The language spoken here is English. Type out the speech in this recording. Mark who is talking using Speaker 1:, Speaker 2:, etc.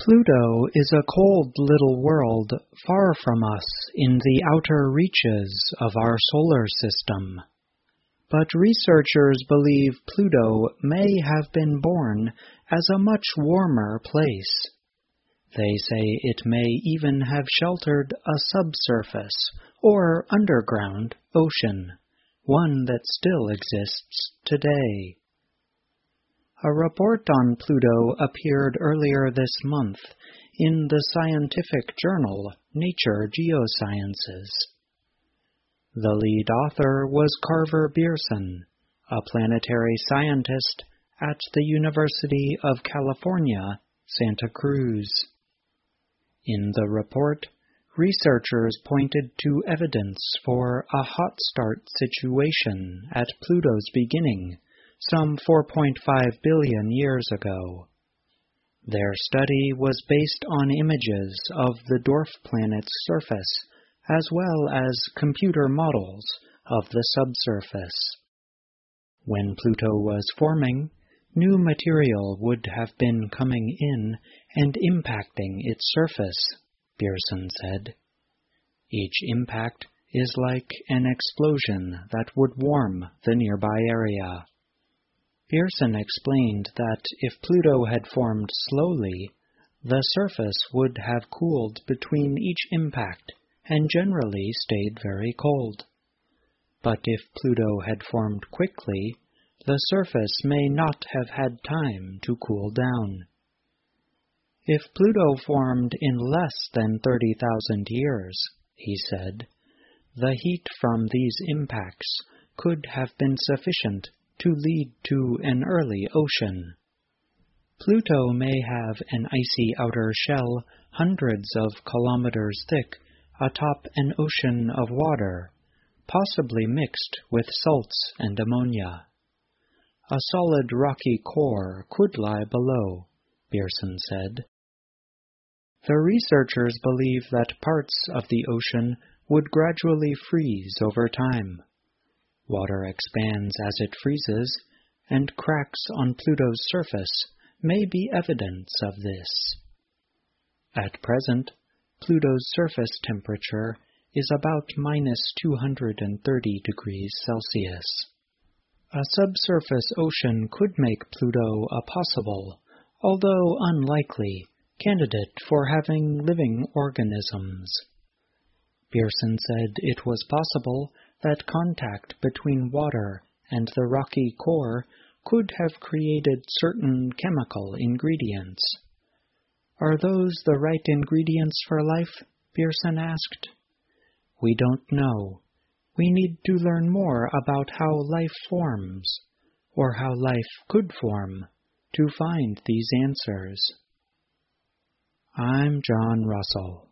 Speaker 1: Pluto is a cold little world far from us in the outer reaches of our solar system. But researchers believe Pluto may have been born as a much warmer place. They say it may even have sheltered a subsurface or underground ocean, one that still exists today. A report on Pluto appeared earlier this month in the scientific journal Nature Geosciences. The lead author was Carver Pearson, a planetary scientist at the University of California, Santa Cruz. In the report, researchers pointed to evidence for a hot start situation at Pluto's beginning, some 4.5 billion years ago. Their study was based on images of the dwarf planet's surface, as well as computer models of the subsurface. When Pluto was forming, new material would have been coming in and impacting its surface, Pearson said. Each impact is like an explosion that would warm the nearby area. Pearson explained that if Pluto had formed slowly, the surface would have cooled between each impact and generally stayed very cold. But if Pluto had formed quickly, the surface may not have had time to cool down. If Pluto formed in less than 30,000 years, he said, the heat from these impacts could have been sufficient to lead to an early ocean. Pluto may have an icy outer shell hundreds of kilometers thick atop an ocean of water, possibly mixed with salts and ammonia. A solid rocky core could lie below, Pearson said. The researchers believe that parts of the ocean would gradually freeze over time. Water expands as it freezes, and cracks on Pluto's surface may be evidence of this. At present, Pluto's surface temperature is about -230 degrees Celsius. A subsurface ocean could make Pluto a possible, although unlikely, candidate for having living organisms. Pearson said it was possible that contact between water and the rocky core could have created certain chemical ingredients. Are those the right ingredients for life? Pearson asked. We don't know. We need to learn more about how life forms, or how life could form, to find these answers. I'm John Russell.